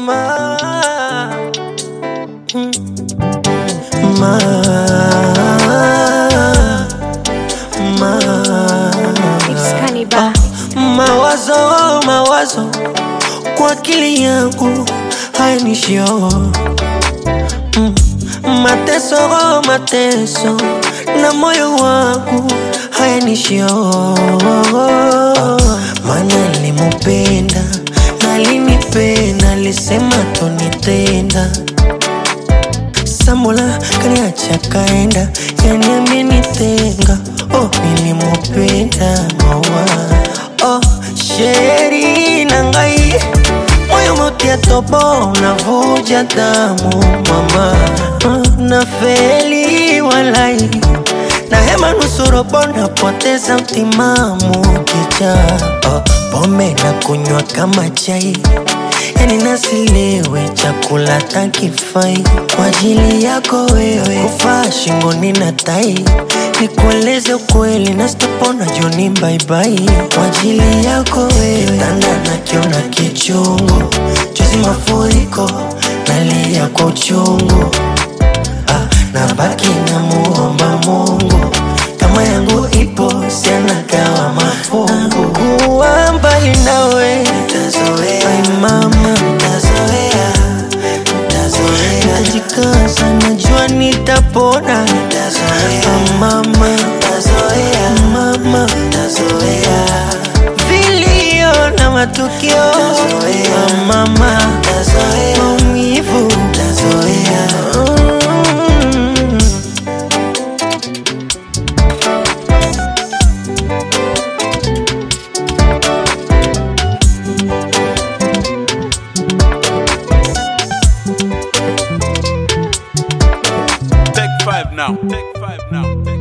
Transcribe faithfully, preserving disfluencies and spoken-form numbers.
Ma, mm, ma, ma. It's Cannibal. Mawazo, mawazo kwa akili yangu hayanishio. mm. Mateso, mateso na moyo wangu hayanishio. Mana nilimupenda na alinipenda, alisema tonitenda. Sambola kaniacha kaenda, yani amenitenga. Oh, nilimupenda mawa. Oh, sheri nangai, moyo motia tobo unavuja damu mama. Oh, na feli walai, na hema nusurobo napoteza utimamu kicha. Oh, pombe na kunywa kama chai, yani nasilewe chakula takifai. Kwa ajili yako wewe kufaa shingoni na tai, nikueleze ukweli na sitopona joni bye bye. Kwa ajili yako wewe kitanda nakiona kichungu, juzi mafuriko nalia kwa uchungu. Ah, nabaki na muomba Mungu, kama yangu ipo siana kawa mafungu. Kuwa mbali nawe nitazoea, ay mama nitazoea, nitazoea. Nitajikaza najua nitapona, nitazoea, ah mama nitazoea, mama nitazoea. Vilio na matukio, nitazoea, ah mama nitazoea. Maumivu nitazoea. Take five now. Take five now.